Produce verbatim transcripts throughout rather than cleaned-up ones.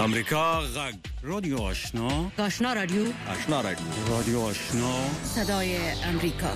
امریکا غږ رادیو آشنا آشنا رادیو آشنا رادیو رادیو آشنا صدای امریکا.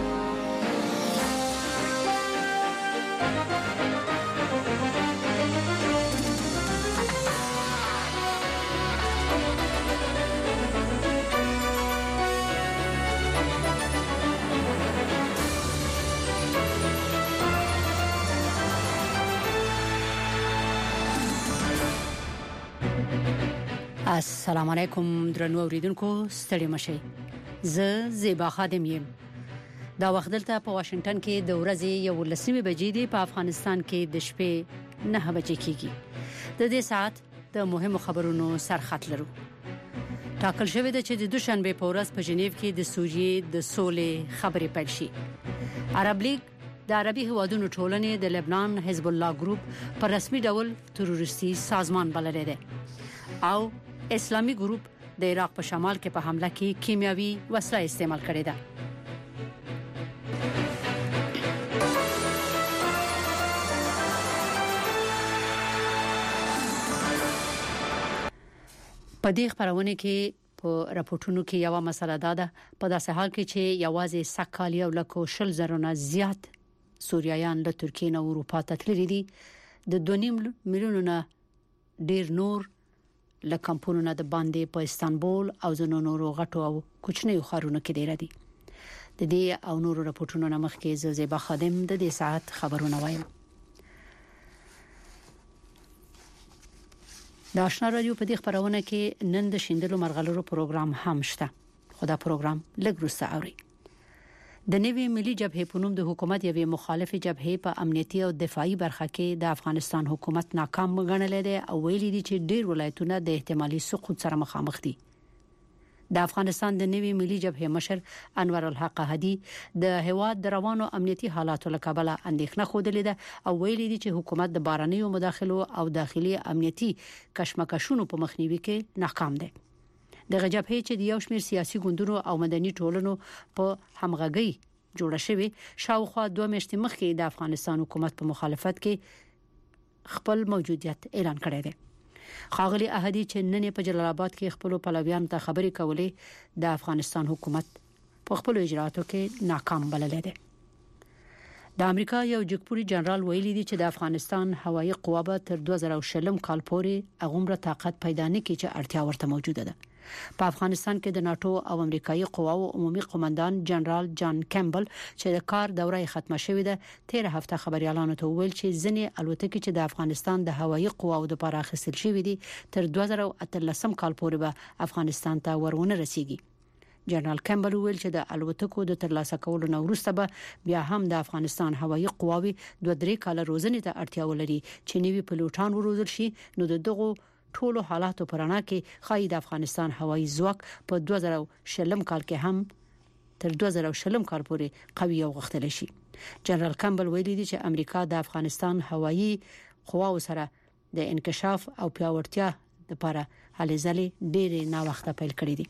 السلام علیکم درنو اوریدونکو، ستړي مشئ. زه زیبا خادم یم. دا وخت دلته په واشنگټن کې د ورځې یو لسمه بجې دی، په افغانستان کې د شپې نه بجې کېږي. د دې ساعت د مهمو خبرونو سرخط لرو. ټاکل شوی دی چې د دوشنبه په ورځ په ژنیو کې د سوریې د سولې خبرې پیل شي. عرب لیگ د عربي هوادونو ټولنې د لبنان حزب الله ګروپ پر رسمي ډول تروریستي سازمان بللی دی او اسلامي ګروپ د عراق په شمال کې په حمله کې کیمیاوي وسله استعمال کړې ده. په دې خبرونه کې په راپورټونو کې یو مسله ده، په داسې حال کې چې یوازې سکالي او لکو شل زرونه زیات سوریایان له ترکیې نه اروپا ته تللي دي. د دوه نیم میلیونو نه ډیر نور لکمپونونه د باندې په استانبول او ځینو نورو غټو او کوچنیو ښارونو کې ډیر دي. د دې او نورو راپورټونو نه مخکې زیبا خادم د دې ساعت خبرونه وایم. د آشنا رادیو په دې خبرونه کې نن د شیندلو مرغلرو پروګرام هم شته. خو دا پروګرام لږ وروسته اوري. د نوې ملي جبهې په نوم د حکومت یوې مخالفه جبهې په امنیتي او دفاعي برخه کې د افغانستان حکومت ناکام غنل دي او ویلي دي چې ډېر ولایتونه د احتمالي سقوط سره مخامخ دي. د افغانستان د نوې ملي جبهې مشر انور الحق هدي د هواد د روانو امنیتي حالاتو له کبله اندېښنه خوده ده او ویلي دي چې حکومت د بارنیو مداخلو او داخلي امنیتي کشمکشونو په مخنیوي کې ناکام دی. د جبهې چې د یو شمېر سیاسي ګوندونو او مدني ټولنو په همغږي جوړه شوې شاوخوا دوه میاشتې مخکې د افغانستان حکومت په مخالفت کې خپل موجودیت اعلان کړی دی. خاغلی احدی چې نن په جلال آباد کې خپل پلویان ته خبرې کولې د افغانستان حکومت په خپل اجراتو کې ناکام بللی دی. د امریکا یو جګپوري جنرال ویلي دی چې د افغانستان هوایي قوا به تر دوه زره شل کال پورې اغومره طاقت پیدا نه کړي چې اړتیا ورته موجوده ده. په افغانستان کې د ناتو او امریکایي قواو عمومي قومندان جنرال جان کیمبل چې د کار دوره ختمه شوې ده تیر هفته خبريالانو ته ویل چې ځینې الوتکې چې د افغانستان د هوایي قواو د لپاره اخیستل شوې دي تر دوه زره اتلس کال پورې به افغانستان ته ورونه رسیږي. جنرال کیمبل ویل چې د الوتکو د ترلاسه کولو نه وروسته به بیا هم د افغانستان هوایي قواوي دوه درې کال روزنې ته اړتیا ولري چې نوي پلوټان وروزل شي. نو دغه ټولو حالاتو پرانا کې خای د افغانستان هوایي ځواک په دوه زره شل کال کې هم تر دوه زره شل کال پورې قوي او غښتل شي. جنرال کیمبل ویلي دی چې امریکا د افغانستان هوایي قواو سره د انکشاف او پیاوړتیا لپاره هلې ځلې ډېر نه وخت پیل کړی دی.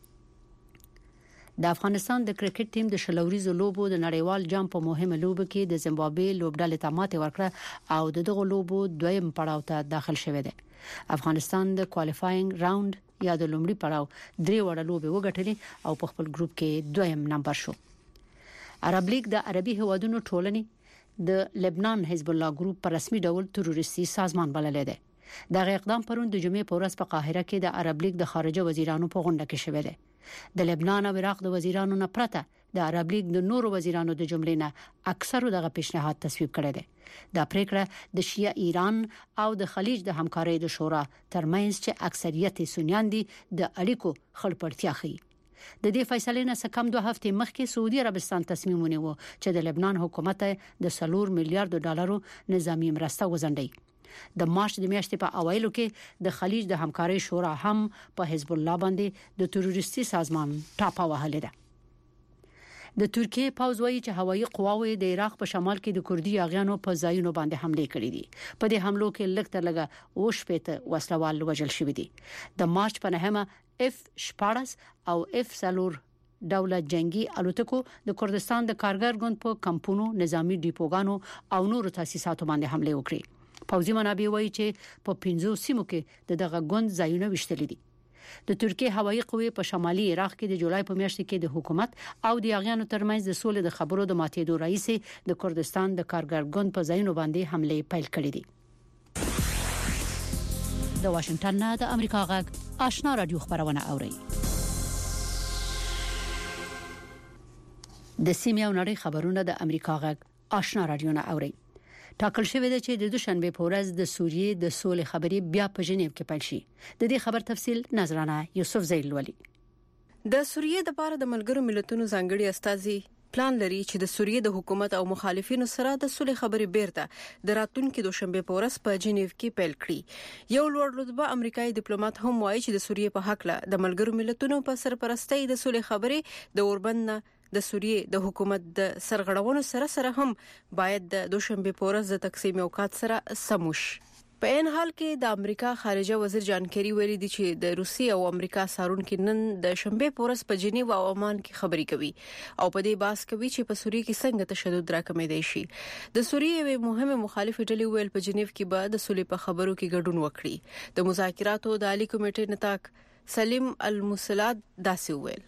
د افغانستان د کرکټ ټیم د شلوريزو لوبو د نړیوال جام په مهمه لوبه کې د زیمبابوې لوبډلې ته ماته ورکړه او دغه لوبو دویم پړاو ته داخل شوه دی. افغانستان د کوالیفاینګ راوند یا د لومړي پړاو درې وړه لوبې وګټلې او په خپل ګروپ کې دویم نمبر شو. عرب لیگ د عربي هوادونو ټولنې د لبنان حزب الله ګروپ په رسمي ډول تروریستي سازمان بللی دی. دا اقدام پرون د جمعې په ورځ په قاهره کې د عرب لیگ د خارجه وزیرانو په غونډه کې شوه دی. د لبنان او عراق د وزیرانو نه پرته د عرب لیگ د نورو وزیرانو د جملې نه اکثرو دغه پیشنهاد تصویب کړی دی. دا پریکړه د شیعه ایران او د خلیج د همکارۍ د شورا ترمنځ چې اکثریت سنیان دي د اړیکو خړپړتیا ښيي. د دې فیصلې نه کم دوه هفتې مخکې سعودي عربستان تصمیم ونیو چې د لبنان حکومت د سلور میلیارډ ډالرو نظامی مرسته وزندي. د مارچ د میاشتې په اوایلو کې د خلیج د همکارۍ شورا هم په حزب الله باندې د تروریستي سازمان ټاپه وهلې ده. د ترکیه پوځ وایي چې هوایي قواوې د عراق په شمال کې د کوردي یاغیانو په ځایونو باندې حمله کړې دي. په دې حملو کې لږ تر لږه وشپېته وسلوال وژل شوي دي. د مارچ په نهمه اف شپاړس او اف سلور ډوله جنگي الوتکو د کردستان د کارګر ګوند په کمپونو نظامی ډیپوګانو او نورو تاسیساتو باندې حمله وکړې. پوځي منابع وایي چې په پنځو سیمو کې د دغه ګوند ځایونه وشتل دي. د ترکیه هوایي قوې په شمالي عراق کې د جولای په میاشت کې د حکومت او د یاغیانو ترمنځ د سولې د خبرو د ماتېدو رئیس د کردستان د کارګر ګوند په ځایونو باندې حمله پیل کړې دي. د واشنگټن نه د امریکا غږ آشنا رادیو خبرونه اوري. د سیمه او نړۍ خبرونه د امریکا غږ آشنا رادیو نه اوري. ټاکل شوې ده چې د دوشنبه په ورځ د سوریې د سولې خبرې بیا په ژنیو کې پیل شي. د دې خبر تفصیل نظرانه یوسف زیل ولي. د سوریې د لپاره د ملګرو ملتونو ځانګړي استازي پلان لري چې د سوریې د حکومت او مخالفینو سره د سولې خبرې بیرته د راتلونکو دوشنبه په ورځ په جنیو کې پیل کړي. یو لوړ رتبه امریکایي ډیپلوماټ هم وایي چې د سوریې په حق له د ملګرو ملتونو په سرپرستۍ د سولې خبرې د اوربند د سوریې د حکومت د سرغړونو سره سره هم باید د دوشنبه په ورځ د تقسیم اوقات سره سموش. په ان حال کې د امریکا خارجه وزیر جانکاری ویلي دی چې د روسي او امریکا سارونکو نن د شنبه په ورځ په جنیو او عمان کې خبري کوي او په دې باس کوي چې په سوریې کې څنګه تشدد راکمېدای شي. د سوریې یو مهمه مخالف ډلې ویل په جنیو کې به د سولې په خبرو کې ګډون وکړي. د مذاکراتو د عالی کمیټې نتاق سلیم المسلاد داسې ویل.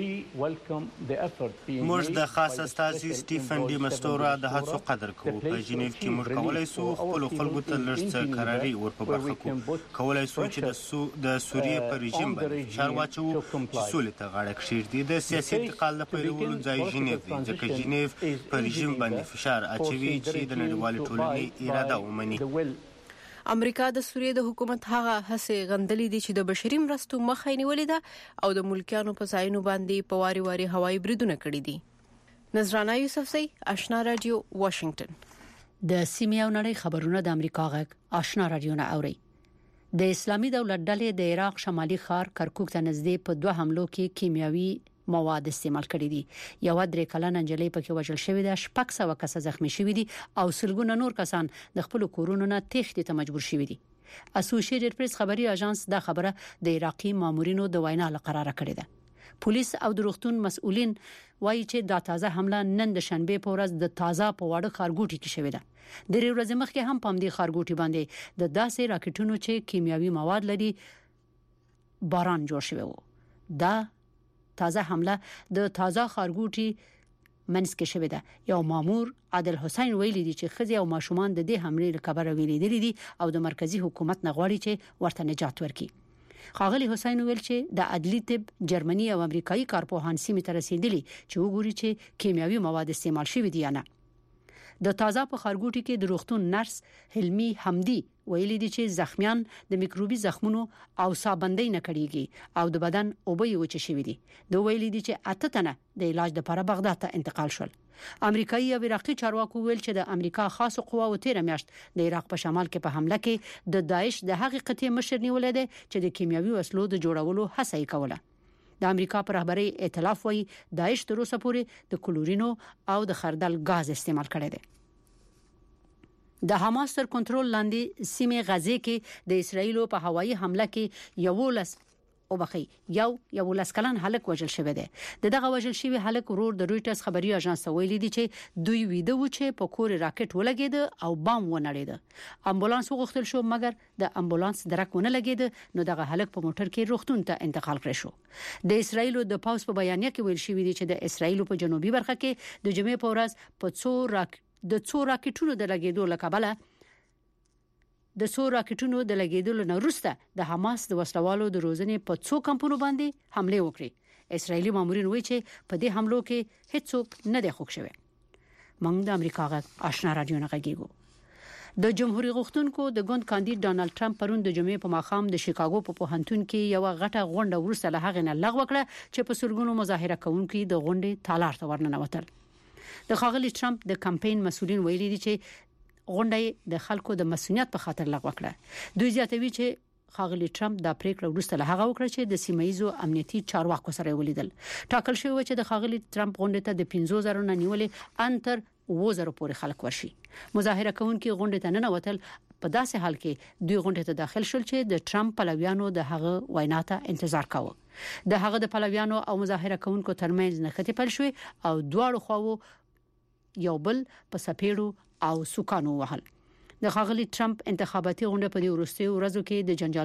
موږ د خاص استازي سټيفن ډي مستورا د هڅو قدر کوو. په جنیو کې موږ کولای شو خپل خلکو ته لږ قراري ورپه برخه کوو. کولای شو چې د سو د سوریې پر رژیم باندې فشار واچو چې سولې ته غاړه کښیږدي. د سیاسي انتقال لپاره ولول ځای جنیو دی ځکه جنیو پر رژیم باندې فشار اچوي چې د نړیوال ټولنې اراده ومني. امریکا د سوریې د حکومت هغه هڅې غندلې دي چې د بشري مرستو مخه نیولې ده او د ملکیانو په ځایونو باندې په واري واري هوایي بریدونه کړي دي. نظرانه یوسفزی آشنا رادیو واشنگټن. د سیمه او نړۍ خبرونه د امریکا غږ آشنا رادیو نه اوري. د اسلامي دولت ډلې د عراق شمالي ښار کرکوک ته نږدې په دوه حملو کې کیمیاوي مواد استعمال کړي دي. یو درې کلنه نجلۍ پکې وژل شوې ده، شپږ سوه کس زخمی شوي دي او سلګونه نور کسان د خپل کورونو نه تښتې ته مجبور شوي دي. اسوسییټډ پریس خبري اژانس دا خبره د عراقي مامورینو د وینا لپاره کړې ده. پولیس او د روغتون مسؤلین وایي چې دا تازه حمله نن د شنبه په ورځ د تازه په واړه خارګوټي کې شوې ده. د ورځې مخکې هم په دې خارګوټي باندې د داسې راکټونو چې کیمیاوي مواد لري باران جوړ شوی و. دا تازه حمله د تازه خارګوټي منځ کې شوې ده. یو مامور عادل حسین ویلي دی چې خزي او ماشومان د دې حمله لپاره ویلي دي او د مرکزی حکومت نه غواړي چې ورته نجات ورکړي. خاغلی حسین ویل چې د عدلی طب جرمني او امریکایي کارپوهان سیمه ته رسیدلی چې وګوري چې کیمیاوي مواد استعمال شوي دي یا نه. د تازه په خارګوټي کې د روغتون نرس حلمي حمدي ویلي دي چې زخمیان د میکروبي زخمونو او صابندۍ نه کړيږي او د بدن اوبه یې وچ شوي دي. دوی ویلي دي چې اته تنه د علاج لپاره بغداد ته انتقال شول. امریکایي او عراقي چارواکو ویل چې د امریکا خاصو قواو تیر میاشت د عراق په شمال کې په حمله کې د داعش د هغې قطعي مشر نیولې ده چې د کیمیاوي وسلو د جوړولو هڅه یې کوله. د امریکا پر رهبرۍ ائتلاف وایي داعش تر اوسه پورې د کلورینو او د خردل غاز استعمال کړي دي. د حماس تر کنټرول لاندې سیمه غزه کې د اسرایل په هوایي حمله کې یو لس او بخي یو یو لس کلن هلک وژل شوی دی. دغه وژل شوی هلک ورور د رويټرز خبري اژانس ویلي دی چې دوی ویده و چې په کور راکټ ولګید او بام ونړید. امبولانس وغوښتل شو مګر د امبولانس درک ونه لګید نو دغه هلک په موټر کې روغتون ته انتقال کړی شو. د اسرایل د پاوس په بیانیه کې ویل شوی دی چې د اسرایل په جنوبي برخه کې د جمعې په ورځ په څو راک د څو راکټونو د لګیدو لکبله د څو راکټونو د لګیدلو نه وروسته د حماس د وسلوالو د روزنې په څو کمپونو باندې حمله وکړي. اسرایلی مامورین وایي چې په دې حملو کې هیڅوک نه دی خوښ شوی. موږ د امریکا غږ آشنا رادیو نه غږیږو. د جمهوریت غوښتونکو د ګوند کاندید ډانلډ ټرمپ پرون د جمعې په ماښام د شیکاګو په پوهنتون کې یو غټه غونډه ورسره له هغه نه لغوه کړه چې په سلګونو مظاهره کوونکو د غونډې تالار ته ورننوتل. د خاغلی ټرمپ د کمپاین مسؤلین ویلي دي چې غونډه د خلکو د مسؤلیت په خاطر لغوه کړه. دوی زیاتوي چې خاغلی ټرمپ د پریکړه وروسته له هغه وکړه چې د سیمایزو امنیتي چارواکو سره ولیدل. ټاکل شوی چې د خاغلی ټرمپ غونډه ته د پنځه زره نه نیولې انتر وزره پورې خلک ورشي. مظاهره کوونکي غونډه ته نه وتل. په داسې حال کې دوی غونډه ته داخل شول چې د ټرمپ پلویانو د هغه وینا ته انتظار کاوه. د هغه د پلویانو او مظاهره کوونکو ترمنځ نښتې پیل شوې او دواړو خواو یو بل په سپېړو او سوکانو وهل. د خاغلی ټرمپ انتخاباتي غونډه په دې وروستیو ورځو کې د جنجال